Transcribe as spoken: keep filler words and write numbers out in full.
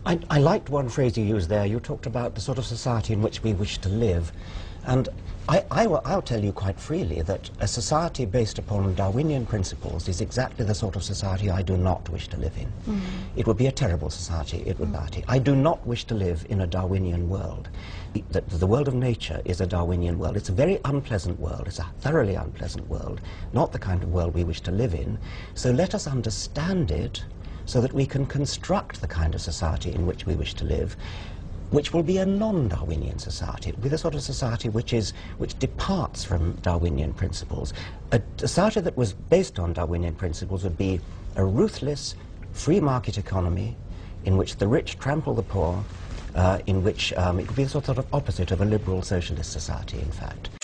I, I liked one phrase you used there. You talked about the sort of society in which we wish to live. And I, I will, I'll tell you quite freely that a society based upon Darwinian principles is exactly the sort of society I do not wish to live in. Mm. It would be a terrible society, it would mm. I do not wish to live in a Darwinian world. The, the world of nature is a Darwinian world. It's a very unpleasant world. It's a thoroughly unpleasant world, not the kind of world we wish to live in. So let us understand it so that we can construct the kind of society in which we wish to live, which will be a non-Darwinian society. It will be the sort of society which is which departs from Darwinian principles. A society that was based on Darwinian principles would be a ruthless, free market economy in which the rich trample the poor, uh, in which um, it would be the sort of opposite of a liberal socialist society, in fact.